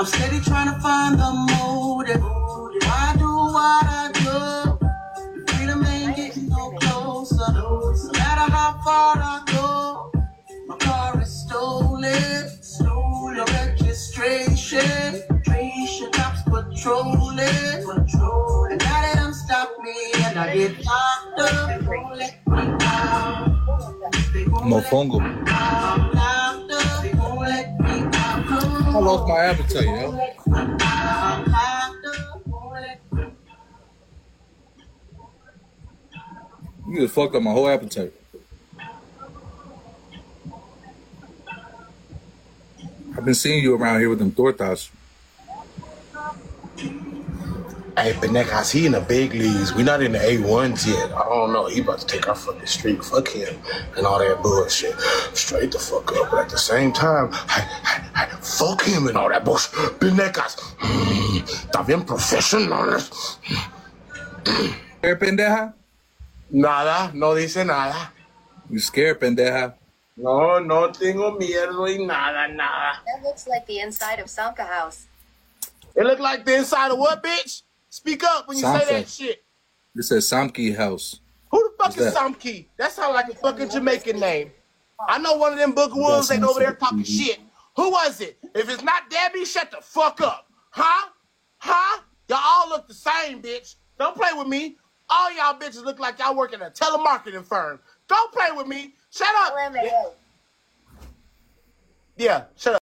steady trying to find the motive. Why do what I do? The freedom ain't getting no closer. No matter how far I go, my car is stolen. No registration. Cops patrolling. And now they done stopped me and I get locked up. They won't let me out. Mofongo. I lost my appetite, yo. You just fucked up my whole appetite. I've been seeing you around here with them tortas. Hey, Benekas, he in the big leagues. We not in the A1s yet. I don't know. He about to take our fucking street. Fuck him and all that bullshit. Straight the fuck up. But at the same time, fuck him and all that bullshit. Benekas, está bien professional. Scared, pendeja? Nada, no dice nada. You scared, pendeja? No, no tengo miedo y nada. That looks like the inside of Samka House. It look like the inside of what, bitch? Speak up when you say that shit. It says Samke House. Who the fuck is Samke? That sounds like a fucking Jamaican name. I know one of them booger wolves ain't over there talking shit. Who was it? If it's not Debbie, shut the fuck up. Huh? Y'all all look the same, bitch. Don't play with me. All y'all bitches look like y'all work at a telemarketing firm. Don't play with me. Shut up. Yeah, shut up.